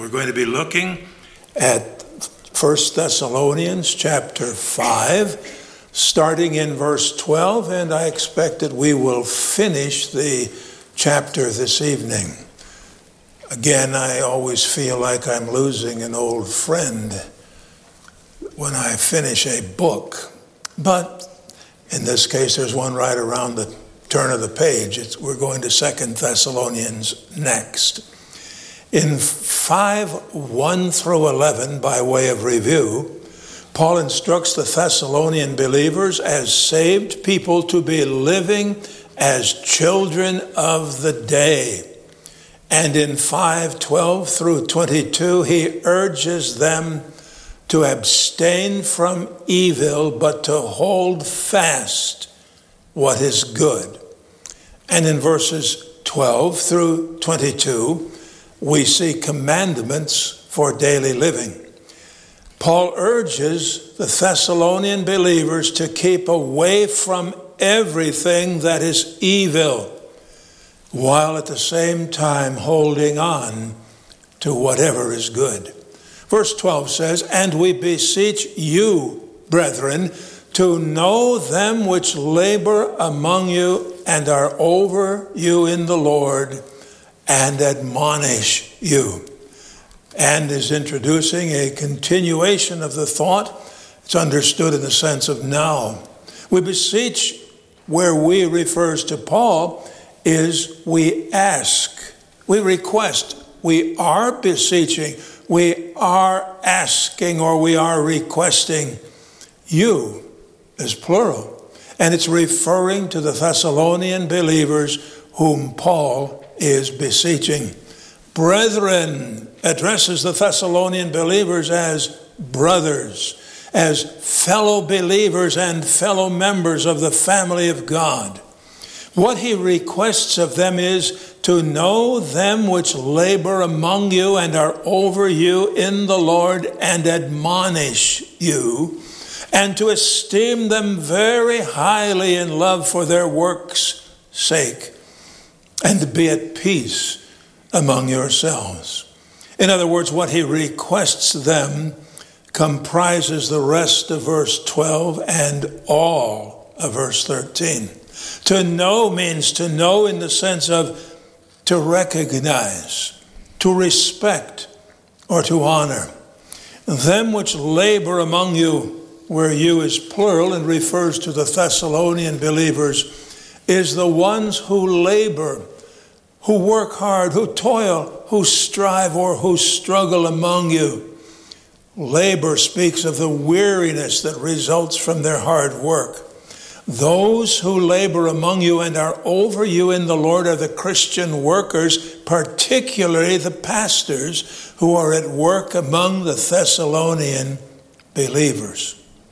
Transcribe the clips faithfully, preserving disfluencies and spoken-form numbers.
We're going to be looking at First Thessalonians chapter five, starting in verse twelve, and I expect that we will finish the chapter this evening. Again, I always feel like I'm losing an old friend when I finish a book, but in this case, there's one right around the turn of the page. It's, we're going to Second Thessalonians next. In five, one through eleven, by way of review, Paul instructs the Thessalonian believers as saved people to be living as children of the day. And in five, twelve through twenty-two, he urges them to abstain from evil, but to hold fast what is good. And in verses twelve through twenty-two, we see commandments for daily living. Paul urges the Thessalonian believers to keep away from everything that is evil, while at the same time holding on to whatever is good. Verse twelve says, "And we beseech you, brethren, to know them which labor among you and are over you in the Lord, and admonish you." And is introducing a continuation of the thought. It's understood in the sense of now. We beseech, where we refers to Paul, is we ask, we request, we are beseeching, we are asking, or we are requesting. You is plural. And it's referring to the Thessalonian believers whom Paul is beseeching. Brethren addresses the Thessalonian believers as brothers, as fellow believers and fellow members of the family of God. What he requests of them is to know them which labor among you and are over you in the Lord and admonish you, and to esteem them very highly in love for their works' sake, and to be at peace among yourselves. In other words, what he requests them comprises the rest of verse twelve and all of verse thirteen. To know means to know in the sense of to recognize, to respect, or to honor. Them which labor among you, where you is plural and refers to the Thessalonian believers, is the ones who labor, who work hard, who toil, who strive, or who struggle among you. Labor speaks of the weariness that results from their hard work. Those who labor among you and are over you in the Lord are the Christian workers, particularly the pastors who are at work among the Thessalonian believers.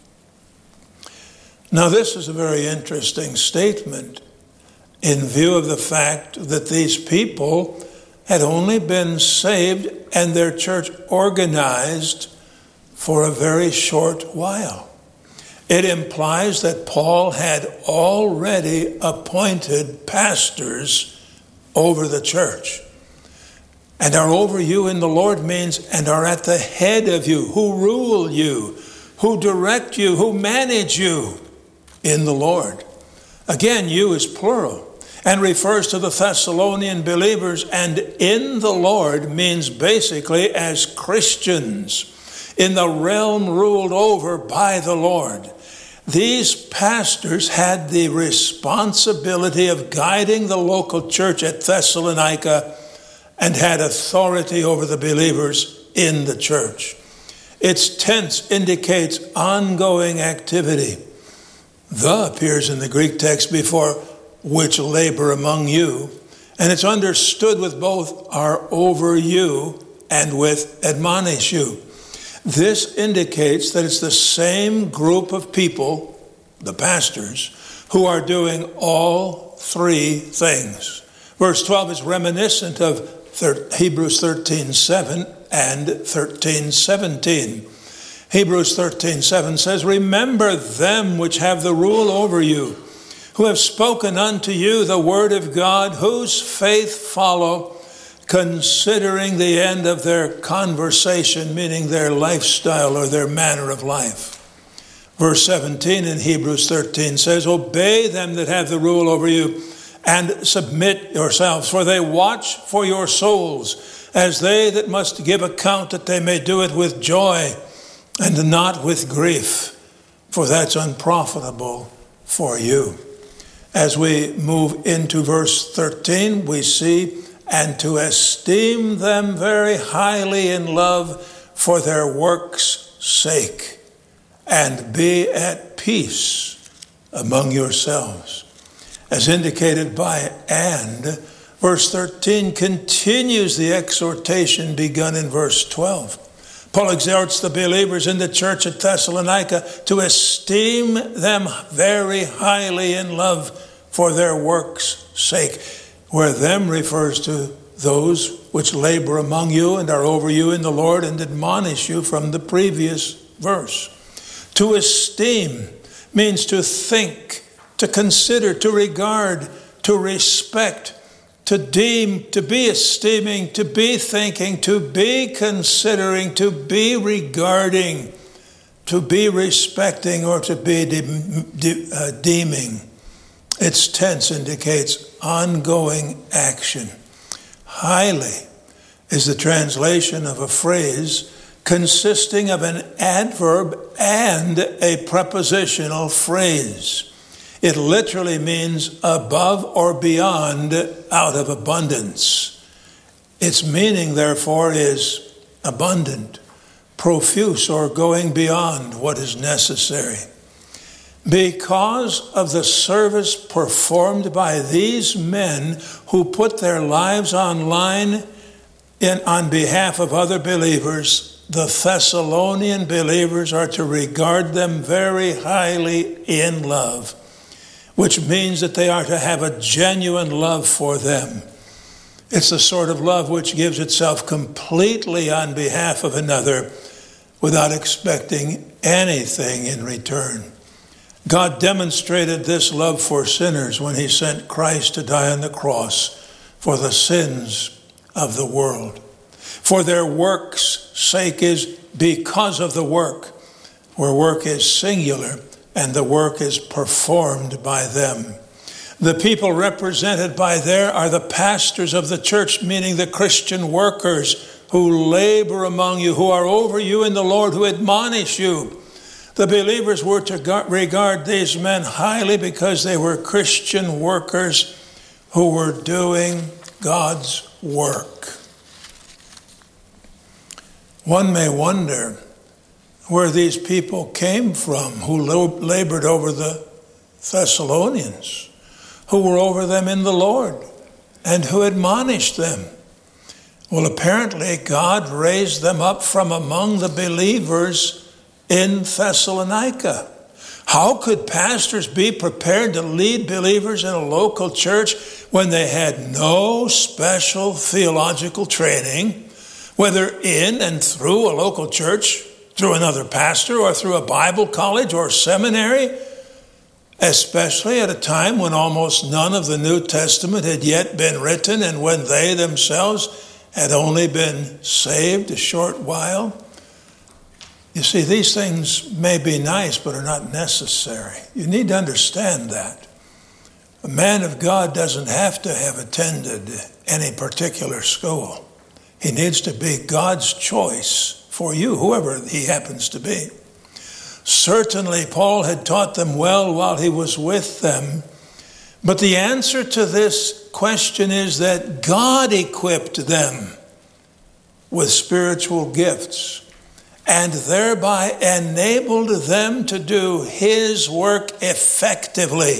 Now, this is a very interesting statement in view of the fact that these people had only been saved and their church organized for a very short while. It implies that Paul had already appointed pastors over the church. And are over you in the Lord means and are at the head of you, who rule you, who direct you, who manage you in the Lord. Again, you is plural and refers to the Thessalonian believers, and in the Lord means basically as Christians in the realm ruled over by the Lord. These pastors had the responsibility of guiding the local church at Thessalonica and had authority over the believers in the church. Its tense indicates ongoing activity. The appears in the Greek text before which labor among you, and it's understood with both are over you and with admonish you. This indicates that it's the same group of people, the pastors, who are doing all three things. Verse twelve is reminiscent of Hebrews thirteen seven and thirteen seventeen. Hebrews thirteen seven says, "Remember them which have the rule over you, who have spoken unto you the word of God, whose faith follow, considering the end of their conversation, meaning their lifestyle or their manner of life. Verse seventeen in Hebrews thirteen says, obey them that have the rule over you, and submit yourselves, for they watch for your souls, as they that must give account, that they may do it with joy and not with grief, for that's unprofitable for you. As we move into verse thirteen, we see, and to esteem them very highly in love for their works' sake, and be at peace among yourselves. As indicated by and, verse thirteen continues the exhortation begun in verse twelve. Paul exhorts the believers in the church at Thessalonica to esteem them very highly in love for their works' sake, where them refers to those which labor among you and are over you in the Lord and admonish you from the previous verse. To esteem means to think, to consider, to regard, to respect, to deem, to be esteeming, to be thinking, to be considering, to be regarding, to be respecting, or to be de- de- uh, deeming. Its tense indicates ongoing action. Highly is the translation of a phrase consisting of an adverb and a prepositional phrase. It literally means above or beyond, out of abundance. Its meaning, therefore, is abundant, profuse, or going beyond what is necessary. Because of the service performed by these men who put their lives on line in, on behalf of other believers, the Thessalonian believers are to regard them very highly in love, which means that they are to have a genuine love for them. It's the sort of love which gives itself completely on behalf of another without expecting anything in return. God demonstrated this love for sinners when he sent Christ to die on the cross for the sins of the world. For their work's sake is because of the work, where work is singular and the work is performed by them. The people represented by there are the pastors of the church, meaning the Christian workers who labor among you, who are over you in the Lord, who admonish you. The believers were to regard these men highly because they were Christian workers who were doing God's work. One may wonder where these people came from who labored over the Thessalonians, who were over them in the Lord, and who admonished them. Well, apparently God raised them up from among the believers in Thessalonica. How could pastors be prepared to lead believers in a local church when they had no special theological training, whether in and through a local church, through another pastor, or through a Bible college or seminary, especially at a time when almost none of the New Testament had yet been written and when they themselves had only been saved a short while? You see, these things may be nice, but are not necessary. You need to understand that. A man of God doesn't have to have attended any particular school. He needs to be God's choice for you, whoever he happens to be. Certainly, Paul had taught them well while he was with them, but the answer to this question is that God equipped them with spiritual gifts and thereby enabled them to do his work effectively.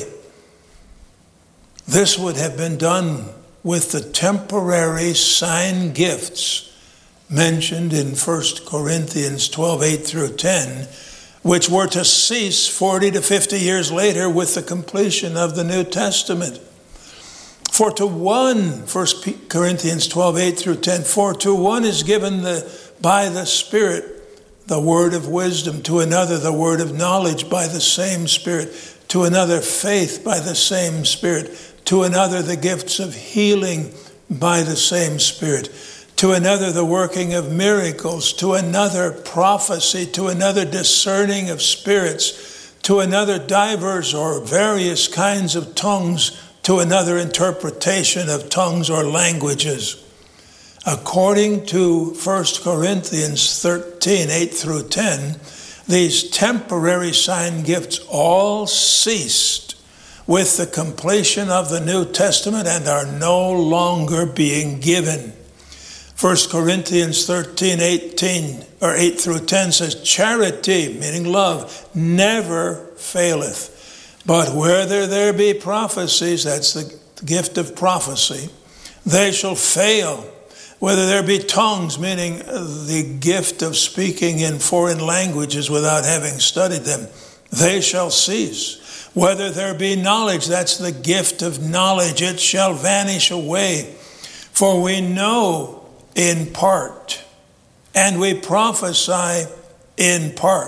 This would have been done with the temporary sign gifts mentioned in First Corinthians twelve, eight through ten, which were to cease forty to fifty years later with the completion of the New Testament. For to one, First Corinthians twelve, eight through ten, for to one is given the, by the Spirit the word of wisdom, to another the word of knowledge by the same Spirit, to another faith by the same Spirit, to another the gifts of healing by the same Spirit. To another, the working of miracles. To another, prophecy. To another, discerning of spirits. To another, divers or various kinds of tongues. To another, interpretation of tongues or languages. According to First Corinthians thirteen, eight through ten, these temporary sign gifts all ceased with the completion of the New Testament and are no longer being given. First Corinthians thirteen, eighteen, or eight through ten says, charity, meaning love, never faileth. But whether there be prophecies, that's the gift of prophecy, they shall fail. Whether there be tongues, meaning the gift of speaking in foreign languages without having studied them, they shall cease. Whether there be knowledge, that's the gift of knowledge, it shall vanish away. For we know in part, and we prophesy in part.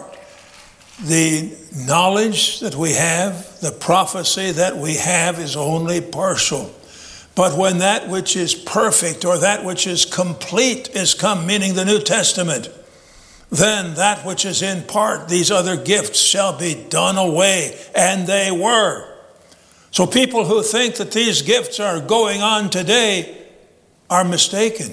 The knowledge that we have, the prophecy that we have is only partial. But when that which is perfect or that which is complete is come, meaning the New Testament, then that which is in part, these other gifts shall be done away. And they were. So people who think that these gifts are going on today are mistaken.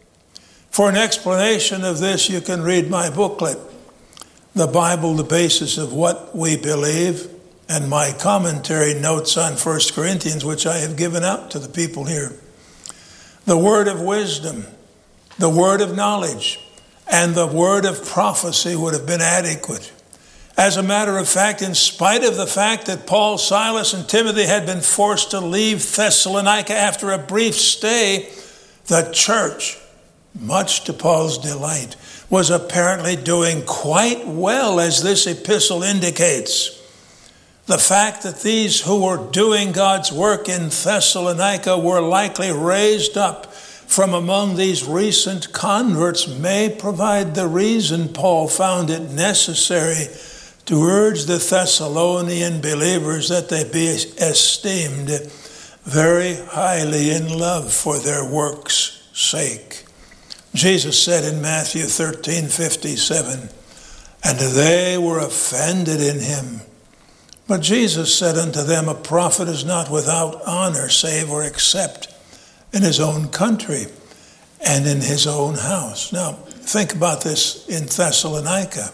For an explanation of this, you can read my booklet, The Bible, the Basis of What We Believe, and my commentary notes on First Corinthians, which I have given out to the people here. The word of wisdom, the word of knowledge, and the word of prophecy would have been adequate. As a matter of fact, in spite of the fact that Paul, Silas, and Timothy had been forced to leave Thessalonica after a brief stay, the church, much to Paul's delight, was apparently doing quite well, as this epistle indicates. The fact that these who were doing God's work in Thessalonica were likely raised up from among these recent converts may provide the reason Paul found it necessary to urge the Thessalonian believers that they be esteemed very highly in love for their works' sake. Jesus said in Matthew thirteen fifty-seven, and they were offended in him. But Jesus said unto them, a prophet is not without honor, save or except in his own country and in his own house. Now, think about this in Thessalonica.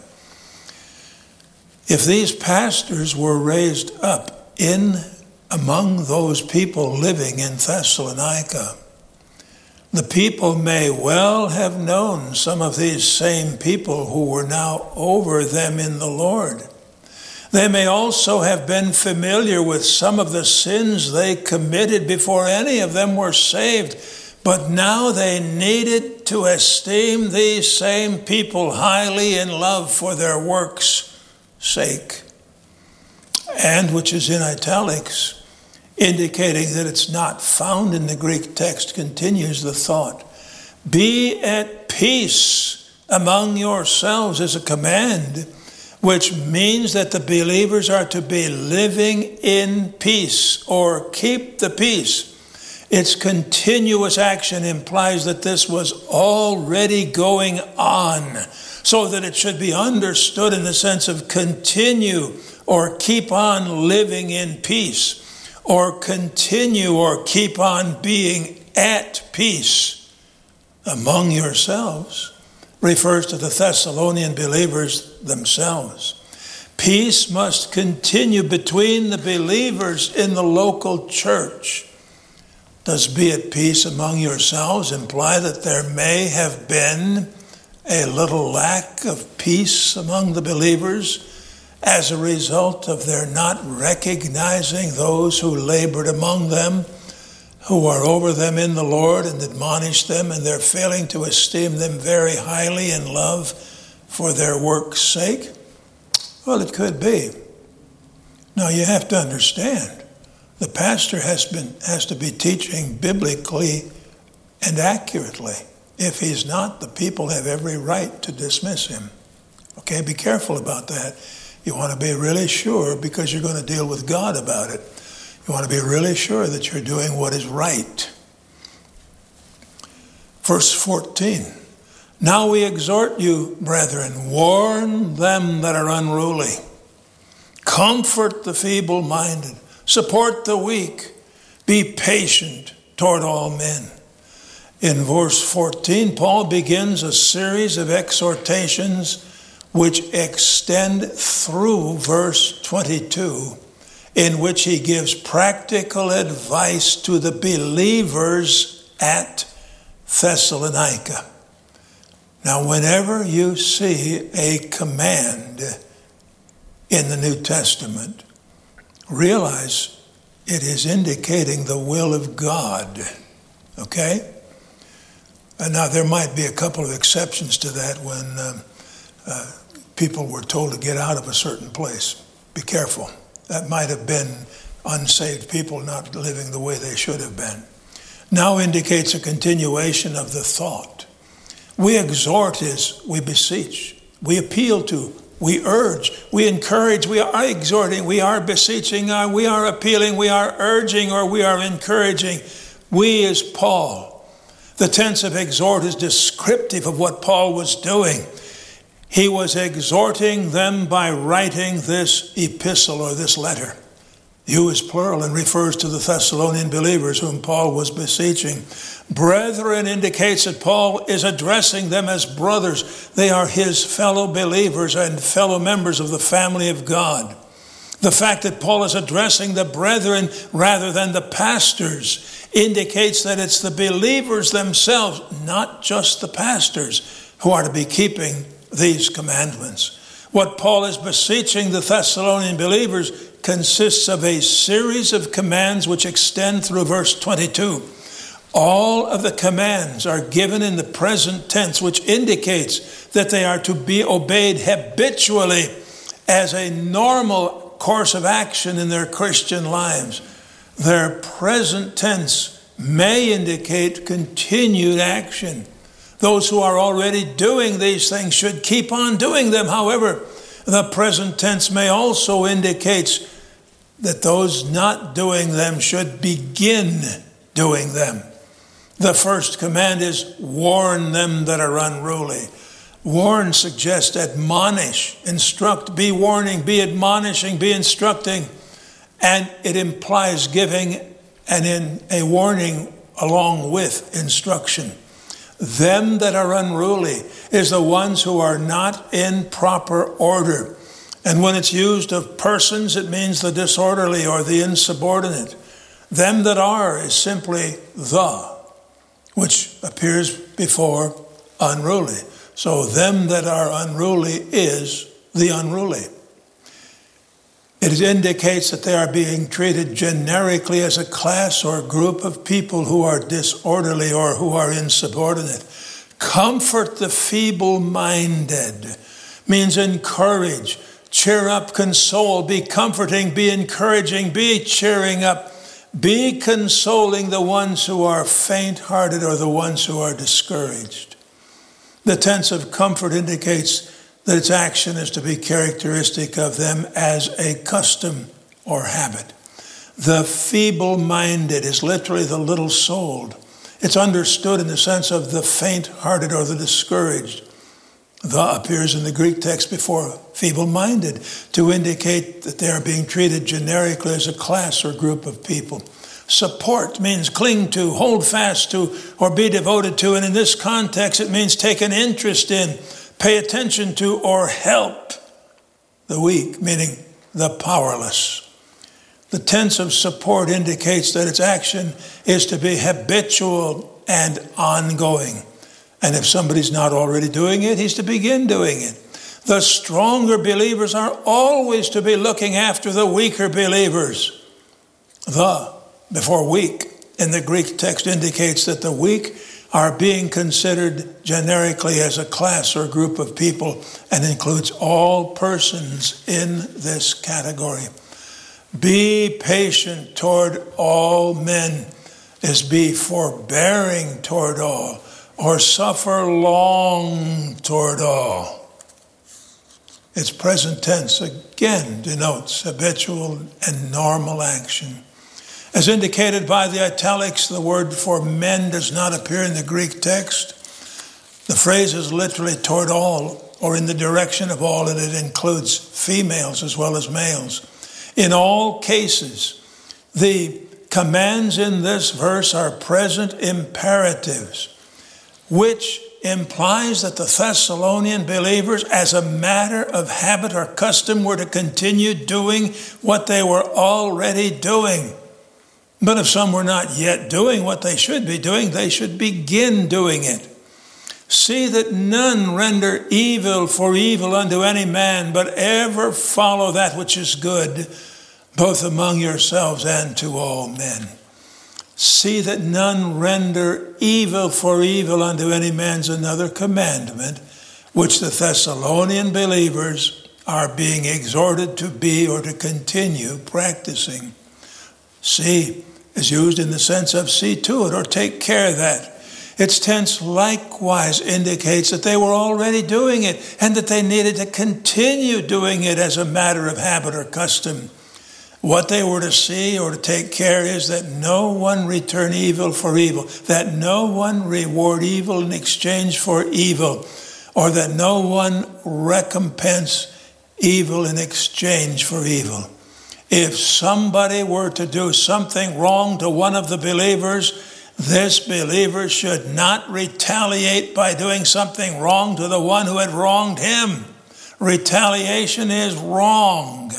If these pastors were raised up in among those people living in Thessalonica, the people may well have known some of these same people who were now over them in the Lord. They may also have been familiar with some of the sins they committed before any of them were saved, but now they needed to esteem these same people highly in love for their works' sake. And which is in italics, indicating that it's not found in the Greek text, continues the thought. Be at peace among yourselves is a command, which means that the believers are to be living in peace or keep the peace. Its continuous action implies that this was already going on, so that it should be understood in the sense of continue or keep on living in peace, or continue or keep on being at peace among yourselves. Refers to the Thessalonian believers themselves. Peace must continue between the believers in the local church. Does be at peace among yourselves imply that there may have been a little lack of peace among the believers as a result of their not recognizing those who labored among them, who are over them in the Lord, and admonish them, and they're failing to esteem them very highly in love for their work's sake? Well, it could be. Now, you have to understand, the pastor has been has to be teaching biblically and accurately. If he's not, the people have every right to dismiss him. Okay, be careful about that. You want to be really sure, because you're going to deal with God about it. You want to be really sure that you're doing what is right. Verse fourteen. Now we exhort you, brethren, warn them that are unruly. Comfort the feeble-minded. Support the weak. Be patient toward all men. In verse fourteen, Paul begins a series of exhortations which extend through verse twenty-two, in which he gives practical advice to the believers at Thessalonica. Now, whenever you see a command in the New Testament, realize it is indicating the will of God. Okay? And now there might be a couple of exceptions to that when um, uh, people were told to get out of a certain place. Be careful. That might have been unsaved people not living the way they should have been. Now indicates a continuation of the thought. We exhort is we beseech, we appeal to, we urge, we encourage, we are exhorting, we are beseeching, uh, we are appealing, we are urging, or we are encouraging. We is Paul. The tense of exhort is descriptive of what Paul was doing. He was exhorting them by writing this epistle or this letter. You is plural and refers to the Thessalonian believers whom Paul was beseeching. Brethren indicates that Paul is addressing them as brothers. They are his fellow believers and fellow members of the family of God. The fact that Paul is addressing the brethren rather than the pastors indicates that it's the believers themselves, not just the pastors, who are to be keeping these commandments. What Paul is beseeching the Thessalonian believers consists of a series of commands which extend through verse twenty-two. All of the commands are given in the present tense, which indicates that they are to be obeyed habitually as a normal course of action in their Christian lives. Their present tense may indicate continued action. Those who are already doing these things should keep on doing them. However, the present tense may also indicate that those not doing them should begin doing them. The first command is warn them that are unruly. Warn suggests admonish, instruct, be warning, be admonishing, be instructing. And it implies giving and in a warning along with instruction. Them that are unruly is the ones who are not in proper order. And when it's used of persons, it means the disorderly or the insubordinate. Them that are is simply the, which appears before unruly. So them that are unruly is the unruly. It indicates that they are being treated generically as a class or group of people who are disorderly or who are insubordinate. Comfort the feeble-minded means encourage, cheer up, console, be comforting, be encouraging, be cheering up, be consoling the ones who are faint-hearted or the ones who are discouraged. The tense of comfort indicates that its action is to be characteristic of them as a custom or habit. The feeble-minded is literally the little-souled. It's understood in the sense of the faint-hearted or the discouraged. The appears in the Greek text before feeble-minded to indicate that they are being treated generically as a class or group of people. Support means cling to, hold fast to, or be devoted to. And in this context, it means take an interest in, pay attention to, or help the weak, meaning the powerless. The tense of support indicates that its action is to be habitual and ongoing. And if somebody's not already doing it, he's to begin doing it. The stronger believers are always to be looking after the weaker believers. The, before weak, in the Greek text indicates that the weak are being considered generically as a class or group of people and includes all persons in this category. Be patient toward all men is be forbearing toward all, or suffer long toward all. Its present tense again denotes habitual and normal action. As indicated by the italics, the word for men does not appear in the Greek text. The phrase is literally toward all, or in the direction of all, and it includes females as well as males. In all cases, the commands in this verse are present imperatives, which implies that the Thessalonian believers, as a matter of habit or custom, were to continue doing what they were already doing. But if some were not yet doing what they should be doing, they should begin doing it. See that none render evil for evil unto any man, but ever follow that which is good, both among yourselves and to all men. See that none render evil for evil unto any man's another commandment, which the Thessalonian believers are being exhorted to be or to continue practicing. See is used in the sense of see to it or take care of that. Its tense likewise indicates that they were already doing it and that they needed to continue doing it as a matter of habit or custom. What they were to see or to take care is that no one return evil for evil, that no one reward evil in exchange for evil, or that no one recompense evil in exchange for evil. If somebody were to do something wrong to one of the believers, this believer should not retaliate by doing something wrong to the one who had wronged him. Retaliation is wrong.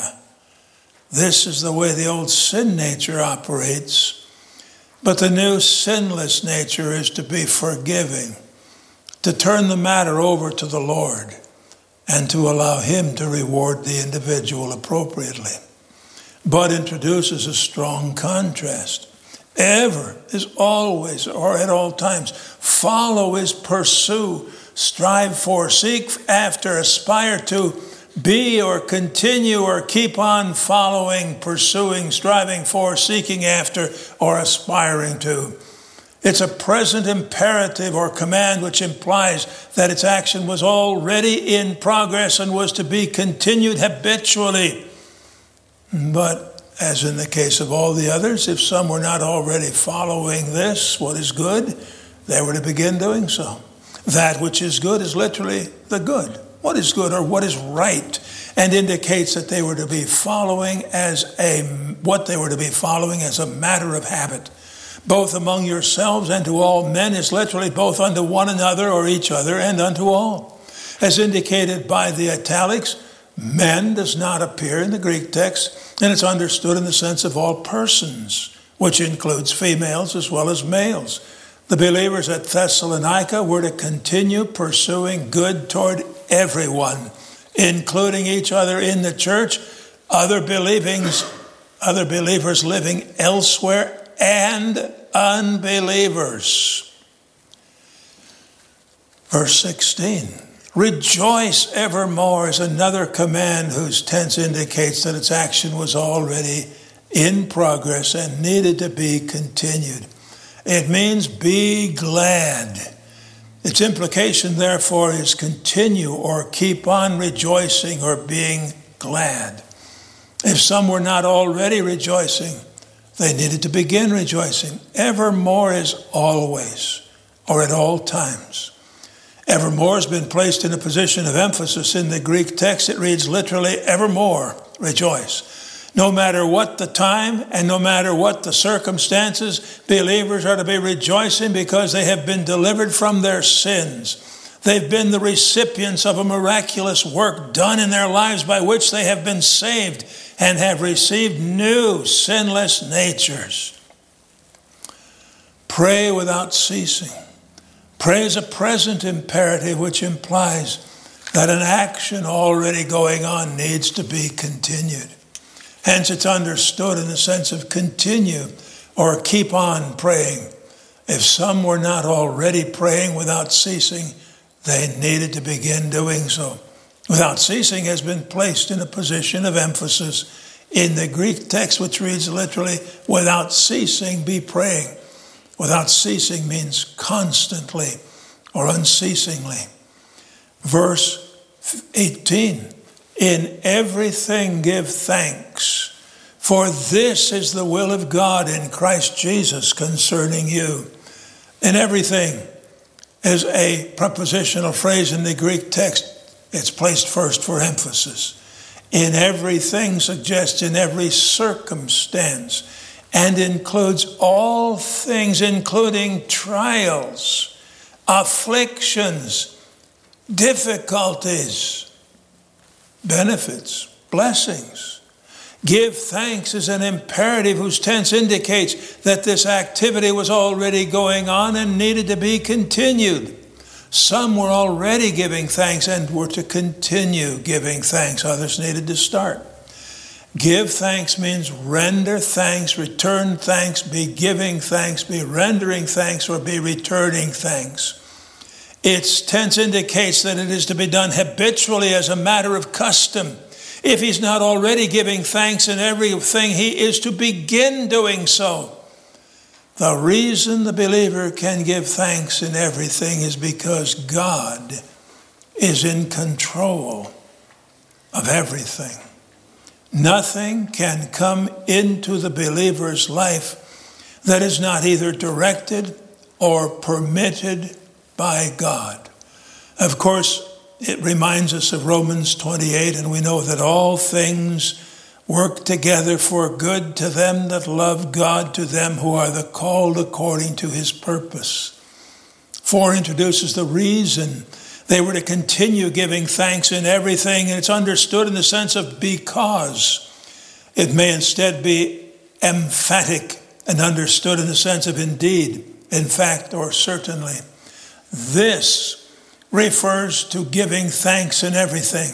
This is the way the old sin nature operates. But the new sinless nature is to be forgiving, to turn the matter over to the Lord, and to allow Him to reward the individual appropriately. But introduces a strong contrast. Ever is always, or at all times. Follow is pursue, strive for, seek after, aspire to, be or continue or keep on following, pursuing, striving for, seeking after, or aspiring to. It's a present imperative or command which implies that its action was already in progress and was to be continued habitually. But as in the case of all the others, if some were not already following this, what is good, they were to begin doing so. That which is good is literally the good. What is good or what is right, and indicates that they were to be following as a, what they were to be following as a matter of habit. Both among yourselves and to all men is literally both unto one another or each other and unto all. As indicated by the italics, men does not appear in the Greek text, and it's understood in the sense of all persons, which includes females as well as males. The believers at Thessalonica were to continue pursuing good toward everyone, including each other in the church, other believings, other believers living elsewhere, and unbelievers. Verse sixteen. Rejoice evermore is another command whose tense indicates that its action was already in progress and needed to be continued. It means be glad. Its implication, therefore, is continue or keep on rejoicing or being glad. If some were not already rejoicing, they needed to begin rejoicing. Evermore is always or at all times. Evermore has been placed in a position of emphasis in the Greek text. It reads literally, evermore rejoice. No matter what the time and no matter what the circumstances, believers are to be rejoicing because they have been delivered from their sins. They've been the recipients of a miraculous work done in their lives by which they have been saved and have received new sinless natures. Pray without ceasing. Pray is a present imperative which implies that an action already going on needs to be continued. Hence, it's understood in the sense of continue or keep on praying. If some were not already praying without ceasing, they needed to begin doing so. Without ceasing has been placed in a position of emphasis in the Greek text, which reads literally, without ceasing be praying. Without ceasing means constantly or unceasingly. Verse eighteen, in everything give thanks, For this is the will of God in Christ Jesus concerning you. And everything is a prepositional phrase in the Greek text. It's placed first for emphasis. In everything suggests in every circumstance, and includes all things, including trials, afflictions, difficulties, benefits, blessings. Give thanks is an imperative whose tense indicates that this activity was already going on and needed to be continued. Some were already giving thanks and were to continue giving thanks. Others needed to start. Give thanks means render thanks, return thanks, be giving thanks, be rendering thanks, or be returning thanks. Its tense indicates that it is to be done habitually as a matter of custom. If he's not already giving thanks in everything, he is to begin doing so. The reason the believer can give thanks in everything is because God is in control of everything. Nothing can come into the believer's life that is not either directed or permitted by God. Of course, it reminds us of Romans twenty-eight, and we know that all things work together for good to them that love God, to them who are the called according to his purpose. Four introduces the reason they were to continue giving thanks in everything, and it's understood in the sense of because. It may instead be emphatic and understood in the sense of indeed, in fact, or certainly. This refers to giving thanks in everything.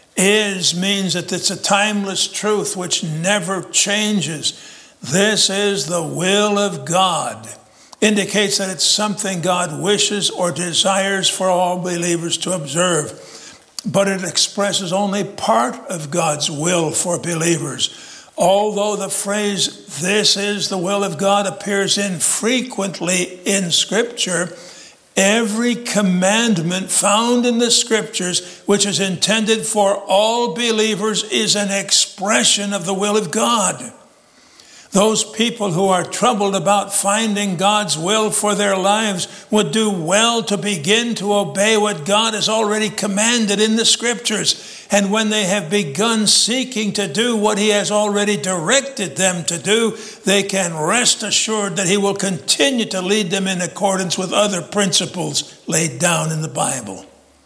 Is means that it's a timeless truth which never changes. This is the will of God. Indicates that it's something God wishes or desires for all believers to observe. But it expresses only part of God's will for believers. Although the phrase, this is the will of God, appears infrequently in Scripture, every commandment found in the Scriptures, which is intended for all believers, is an expression of the will of God. Those people who are troubled about finding God's will for their lives would do well to begin to obey what God has already commanded in the Scriptures. And when they have begun seeking to do what he has already directed them to do, they can rest assured that he will continue to lead them in accordance with other principles laid down in the Bible.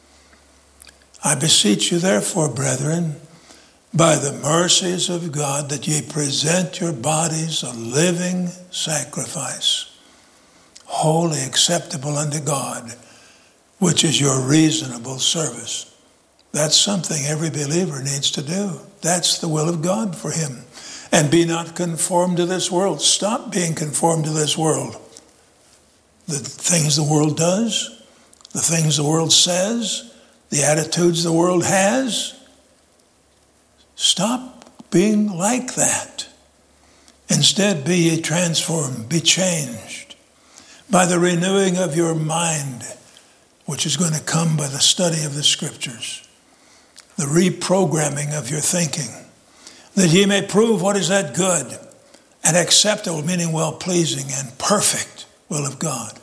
I beseech you, therefore, brethren, by the mercies of God, that ye present your bodies a living sacrifice, wholly acceptable unto God, which is your reasonable service. That's something every believer needs to do. That's the will of God for him. And be not conformed to this world. Stop being conformed to this world. The things the world does, the things the world says, the attitudes the world has. Stop being like that. Instead, be ye transformed, be changed by the renewing of your mind, which is going to come by the study of the Scriptures, the reprogramming of your thinking, that ye may prove what is that good and acceptable, meaning well-pleasing and perfect will of God.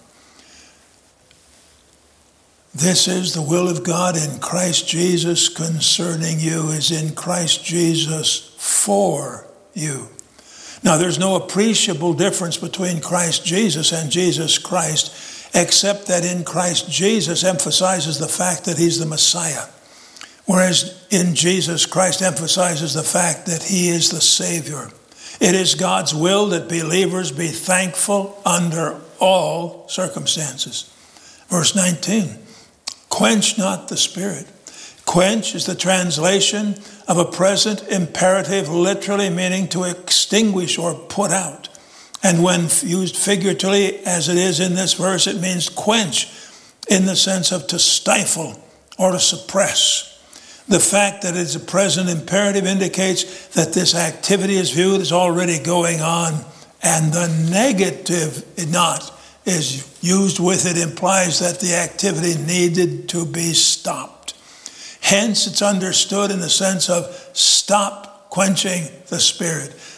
This is the will of God in Christ Jesus concerning you, is in Christ Jesus for you. Now, there's no appreciable difference between Christ Jesus and Jesus Christ, except that in Christ Jesus emphasizes the fact that he's the Messiah, whereas in Jesus Christ emphasizes the fact that he is the Savior. It is God's will that believers be thankful under all circumstances. Verse nineteen. Quench not the spirit. Quench is the translation of a present imperative, literally meaning to extinguish or put out. And when used figuratively, as it is in this verse, it means quench in the sense of to stifle or to suppress. The fact that it's a present imperative indicates that this activity is viewed as already going on, and the negative not is used with it implies that the activity needed to be stopped. Hence, it's understood in the sense of stop quenching the spirit.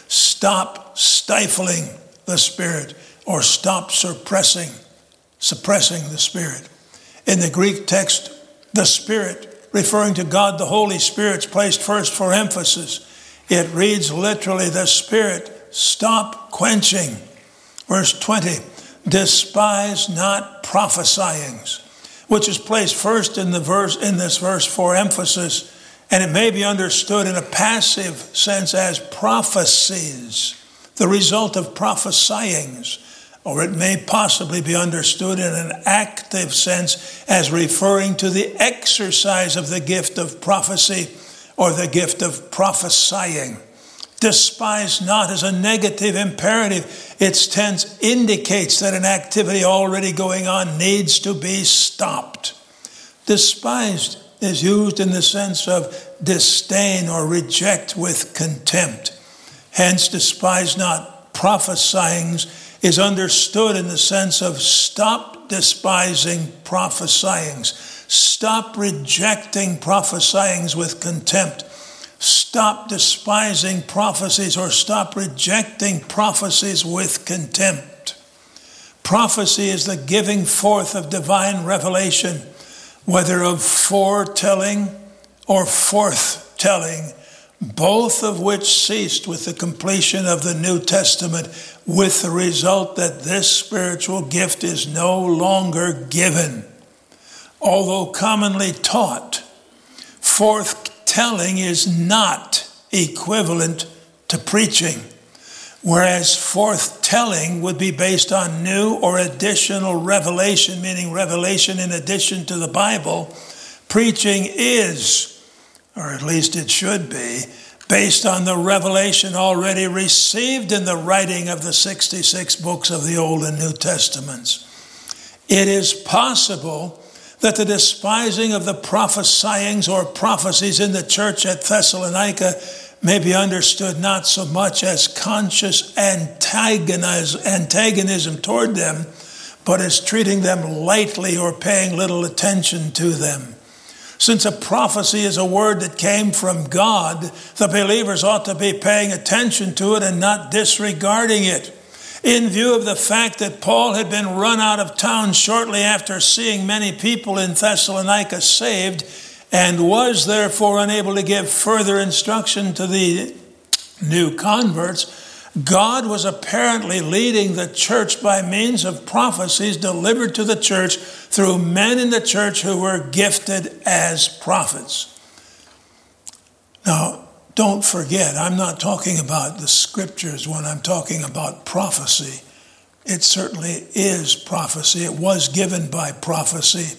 stop stifling the Spirit or stop suppressing, suppressing the Spirit. In the Greek text, the Spirit, referring to God the Holy Spirit, is placed first for emphasis. It reads literally, the Spirit, stop quenching. Verse twenty, despise not prophesyings, which is placed first in the verse in this verse for emphasis, and it may be understood in a passive sense as prophecies, the result of prophesyings, or it may possibly be understood in an active sense as referring to the exercise of the gift of prophecy or the gift of prophesying. Despise not is a negative imperative. Its tense indicates that an activity already going on needs to be stopped. Despised is used in the sense of disdain or reject with contempt. Hence, despise not prophesyings is understood in the sense of stop despising prophesyings. Stop rejecting prophesyings with contempt. Stop despising prophecies or stop rejecting prophecies with contempt. Prophecy is the giving forth of divine revelation, whether of foretelling or forthtelling, both of which ceased with the completion of the New Testament, with the result that this spiritual gift is no longer given. Although commonly taught, forthtelling is not equivalent to preaching, whereas forthtelling would be based on new or additional revelation, meaning revelation in addition to the Bible. Preaching is, or at least it should be, based on the revelation already received in the writing of the sixty-six books of the Old and New Testaments. It is possible that the despising of the prophesyings or prophecies in the church at Thessalonica may be understood not so much as conscious antagonism toward them, but as treating them lightly or paying little attention to them. Since a prophecy is a word that came from God, the believers ought to be paying attention to it and not disregarding it. In view of the fact that Paul had been run out of town shortly after seeing many people in Thessalonica saved, and was therefore unable to give further instruction to the new converts, God was apparently leading the church by means of prophecies delivered to the church through men in the church who were gifted as prophets. Now, don't forget, I'm not talking about the scriptures when I'm talking about prophecy. It certainly is prophecy. It was given by prophecy,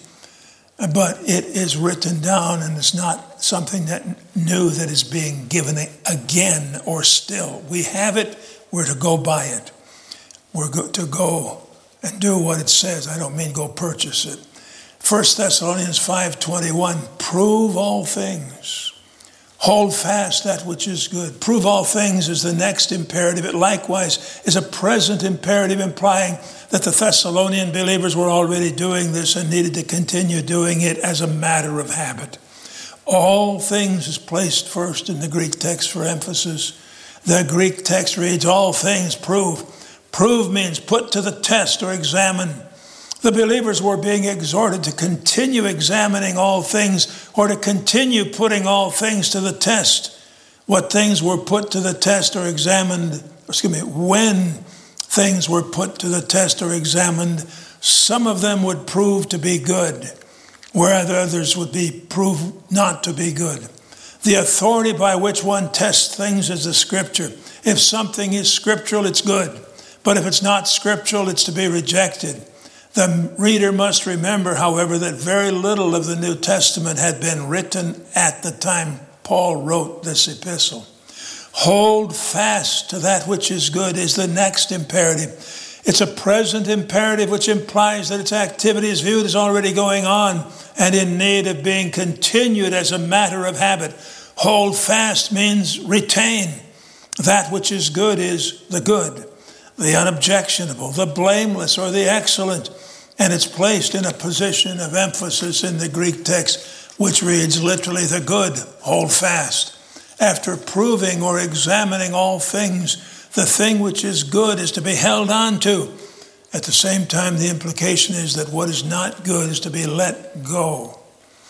but it is written down and it's not something that new that is being given again or still. We have it, we're to go by it. We're to go and do what it says. I don't mean go purchase it. First Thessalonians five twenty-one, prove all things. Hold fast that which is good. Prove all things is the next imperative. It likewise is a present imperative, implying that the Thessalonian believers were already doing this and needed to continue doing it as a matter of habit. All things is placed first in the Greek text for emphasis. The Greek text reads, all things prove. Prove means put to the test or examine. The believers were being exhorted to continue examining all things or to continue putting all things to the test. What things were put to the test or examined, excuse me, when things were put to the test or examined, some of them would prove to be good, whereas others would be proved not to be good. The authority by which one tests things is the scripture. If something is scriptural, it's good. But if it's not scriptural, it's to be rejected. The reader must remember, however, that very little of the New Testament had been written at the time Paul wrote this epistle. Hold fast to that which is good is the next imperative. It's a present imperative which implies that its activity is viewed as already going on and in need of being continued as a matter of habit. Hold fast means retain. That which is good is the good, the unobjectionable, the blameless, or the excellent. And it's placed in a position of emphasis in the Greek text, which reads literally the good, hold fast. after proving or examining all things, the thing which is good is to be held on to. At the same time, the implication is that what is not good is to be let go.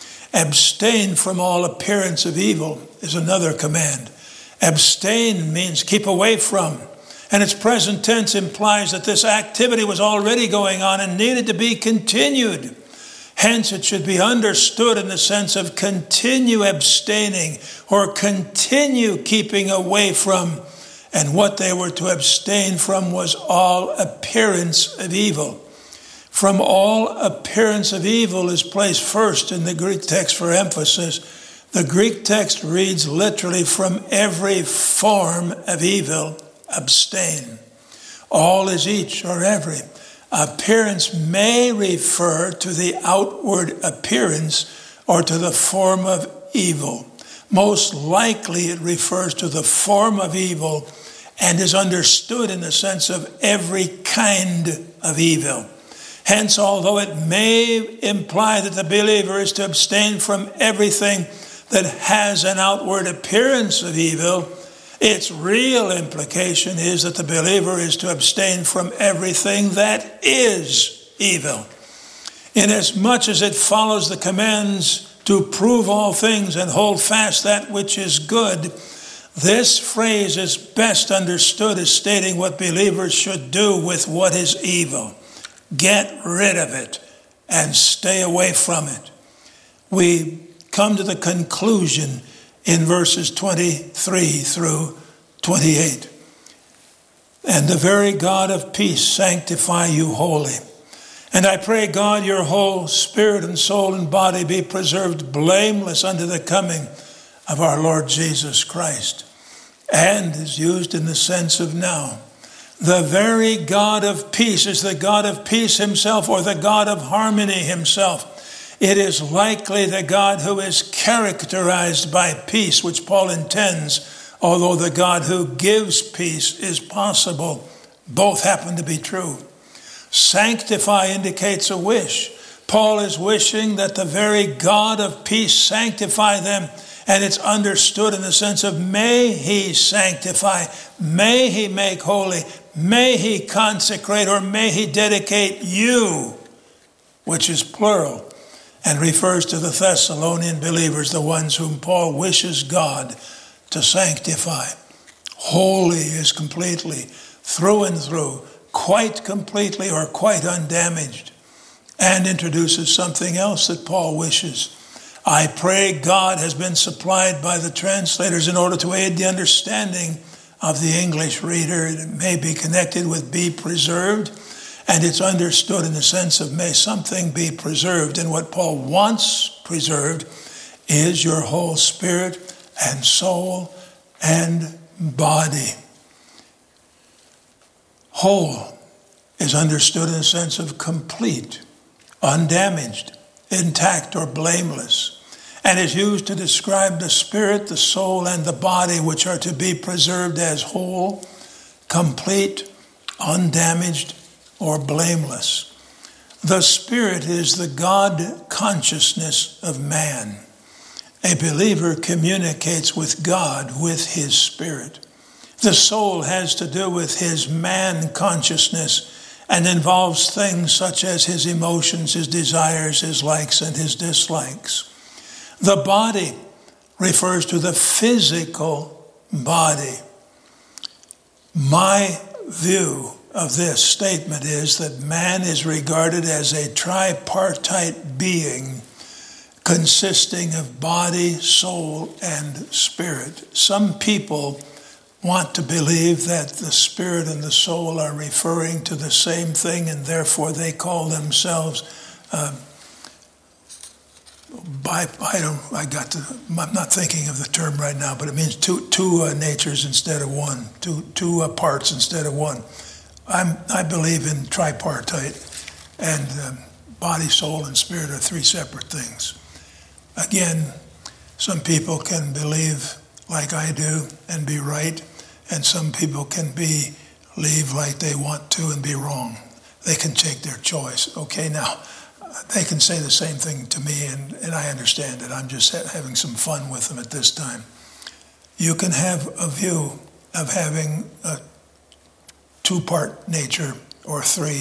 Abstain from all appearance of evil is another command. Abstain means keep away from. And its present tense implies that this activity was already going on and needed to be continued. Hence, it should be understood in the sense of continue abstaining or continue keeping away from. And what they were to abstain from was all appearance of evil. From all appearance of evil is placed first in the Greek text for emphasis. The Greek text reads literally, from every form of evil, abstain. All is each or every. Appearance may refer to the outward appearance or to the form of evil. Most likely it refers to the form of evil and is understood in the sense of every kind of evil. Hence, although it may imply that the believer is to abstain from everything that has an outward appearance of evil, its real implication is that the believer is to abstain from everything that is evil. Inasmuch as it follows the commands to prove all things and hold fast that which is good, this phrase is best understood as stating what believers should do with what is evil. Get rid of it and stay away from it. We come to the conclusion in verses twenty-three through twenty-eight. And the very God of peace sanctify you wholly. And I pray, God, your whole spirit and soul and body be preserved blameless unto the coming of our Lord Jesus Christ. And is used in the sense of now. The very God of peace is the God of peace himself, or the God of harmony himself. It is likely the God who is characterized by peace, which Paul intends, although the God who gives peace is possible. Both happen to be true. Sanctify indicates a wish. Paul is wishing that the very God of peace sanctify them. And it's understood in the sense of may he sanctify, may he make holy, may he consecrate, or may he dedicate you, which is plural, and refers to the Thessalonian believers, the ones whom Paul wishes God to sanctify. Holy is completely, through and through, quite completely or quite undamaged, and introduces something else that Paul wishes. I pray God has been supplied by the translators in order to aid the understanding of the English reader. It may be connected with be preserved, and it's understood in the sense of may something be preserved. And what Paul wants preserved is your whole spirit and soul and body. Whole is understood in the sense of complete, undamaged, intact, or blameless, and is used to describe the spirit, the soul, and the body, which are to be preserved as whole, complete, undamaged, or blameless. The spirit is the God consciousness of man. A believer communicates with God with his spirit. The soul has to do with his man consciousness and involves things such as his emotions, his desires, his likes, and his dislikes. The body refers to the physical body. My view of this statement is that man is regarded as a tripartite being consisting of body, soul, and spirit. Some people want to believe that the spirit and the soul are referring to the same thing, and therefore they call themselves uh, by, I don't, I got to, I'm not thinking of the term right now, but it means two, two uh, natures instead of one, two, two uh, parts instead of one. I'm, I believe in tripartite, and um, body, soul, and spirit are three separate things. Again, some people can believe like I do and be right, and some people can be believe like they want to and be wrong. They can take their choice. Okay, now, they can say the same thing to me, and, and I understand it. I'm just ha- having some fun with them at this time. you can have a view of having a two-part nature or three.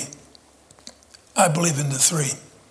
I believe in the three.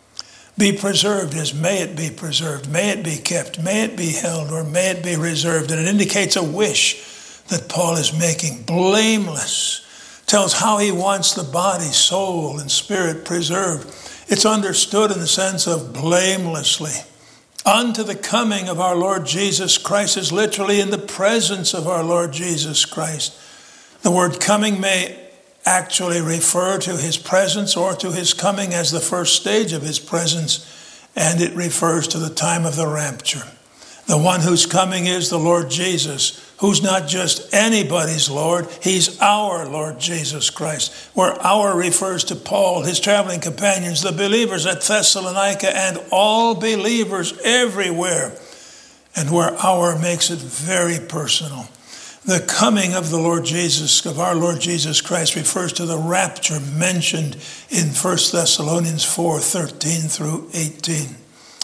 Be preserved is may it be preserved, may it be kept, may it be held, or may it be reserved. And it indicates a wish that Paul is making. Blameless. Tells how he wants the body, soul, and spirit preserved. It's understood in the sense of blamelessly. Unto the coming of our Lord Jesus Christ is literally in the presence of our Lord Jesus Christ. The word coming may actually refer to his presence or to his coming as the first stage of his presence, and it refers to the time of the rapture. The one whose coming is the Lord Jesus, who's not just anybody's Lord, he's our Lord Jesus Christ. Where our refers to Paul, his traveling companions, the believers at Thessalonica, and all believers everywhere. And where our makes it very personal. The coming of the Lord Jesus, of our Lord Jesus Christ, refers to the rapture mentioned in First Thessalonians four, thirteen through eighteen.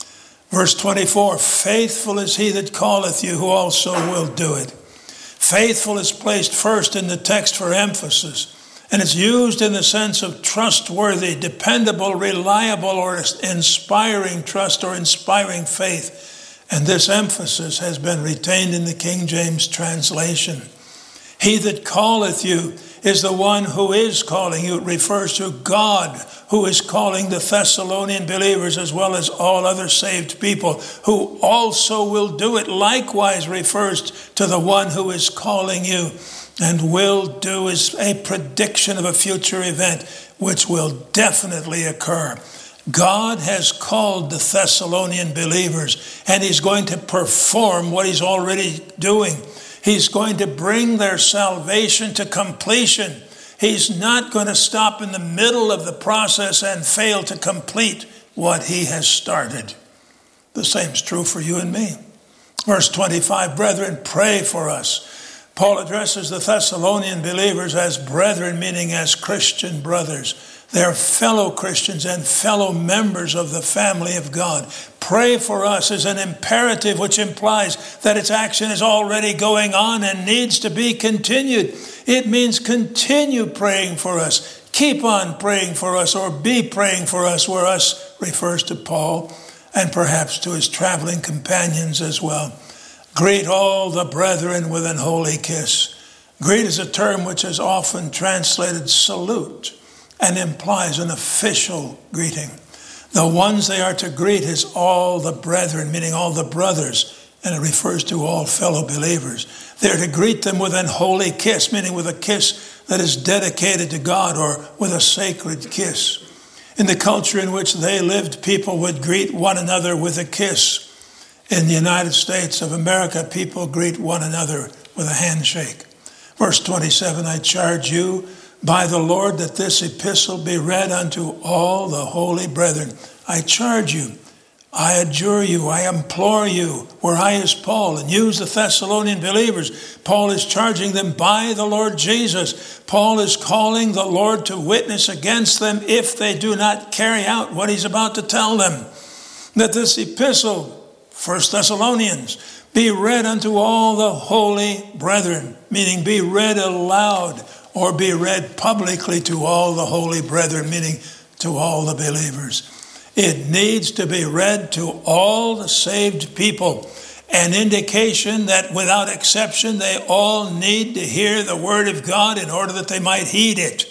Verse twenty-four, faithful is he that calleth you, who also will do it. Faithful is placed first in the text for emphasis, and it's used in the sense of trustworthy, dependable, reliable, or inspiring trust or inspiring faith. And this emphasis has been retained in the King James translation. He that calleth you is the one who is calling you. It refers to God who is calling the Thessalonian believers as well as all other saved people, who also will do it. Likewise refers to the one who is calling you, and will do is a prediction of a future event which will definitely occur. God has called the Thessalonian believers, and he's going to perform what he's already doing. He's going to bring their salvation to completion. He's not going to stop in the middle of the process and fail to complete what he has started. The same is true for you and me. Verse twenty-five, brethren, pray for us. Paul addresses the Thessalonian believers as brethren, meaning as Christian brothers. They're fellow Christians and fellow members of the family of God. Pray for us is an imperative which implies that its action is already going on and needs to be continued. It means continue praying for us. Keep on praying for us, or be praying for us, where us refers to Paul and perhaps to his traveling companions as well. Greet all the brethren with an holy kiss. Greet is a term which is often translated salute and implies an official greeting. The ones they are to greet is all the brethren, meaning all the brothers, and it refers to all fellow believers. They're to greet them with an holy kiss, meaning with a kiss that is dedicated to God, or with a sacred kiss. In the culture in which they lived, people would greet one another with a kiss. In the United States of America, people greet one another with a handshake. Verse twenty-seven, I charge you by the Lord that this epistle be read unto all the holy brethren. I charge you, I adjure you, I implore you, where I is Paul, and use the Thessalonian believers. Paul is charging them by the Lord Jesus. Paul is calling the Lord to witness against them if they do not carry out what he's about to tell them. That this epistle, First Thessalonians, be read unto all the holy brethren, meaning be read aloud, or be read publicly to all the holy brethren, meaning to all the believers. It needs to be read to all the saved people, an indication that without exception they all need to hear the word of God in order that they might heed it.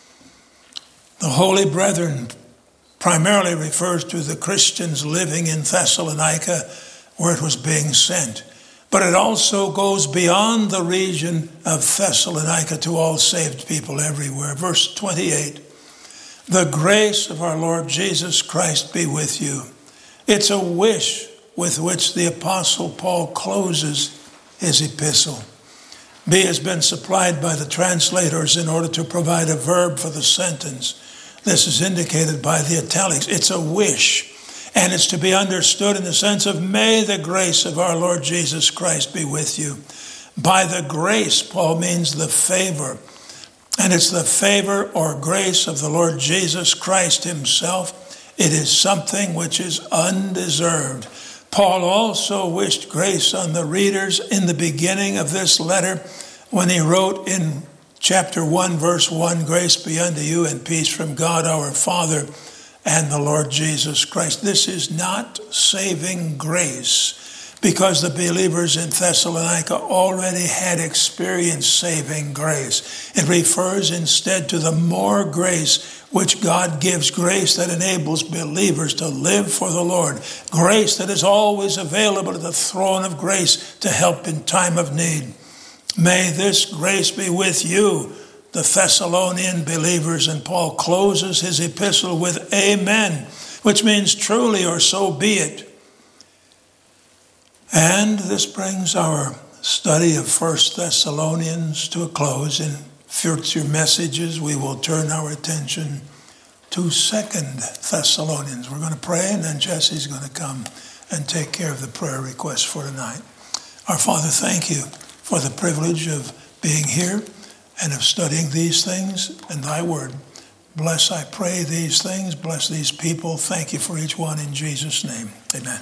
The holy brethren primarily refers to the Christians living in Thessalonica, where it was being sent. But it also goes beyond the region of Thessalonica to all saved people everywhere. Verse twenty-eight, the grace of our Lord Jesus Christ be with you. It's a wish with which the Apostle Paul closes his epistle. Be has been supplied by the translators in order to provide a verb for the sentence. This is indicated by the italics. It's a wish. And it's to be understood in the sense of, may the grace of our Lord Jesus Christ be with you. By the grace, Paul means the favor. And it's the favor or grace of the Lord Jesus Christ himself. It is something which is undeserved. Paul also wished grace on the readers in the beginning of this letter when he wrote in chapter one, verse one, grace be unto you and peace from God our Father and the Lord Jesus Christ. This is not saving grace, because the believers in Thessalonica already had experienced saving grace. It refers instead to the more grace which God gives, grace that enables believers to live for the Lord, grace that is always available at the throne of grace to help in time of need. May this grace be with you, the Thessalonian believers. And Paul closes his epistle with amen, which means truly, or so be it. And this brings our study of First Thessalonians to a close. In future messages, we will turn our attention to Second Thessalonians. We're going to pray, and then Jesse's going to come and take care of the prayer request for tonight. Our Father, thank you for the privilege of being here and of studying these things and thy word. Bless, I pray, these things. Bless these people. Thank you for each one in Jesus' name. Amen.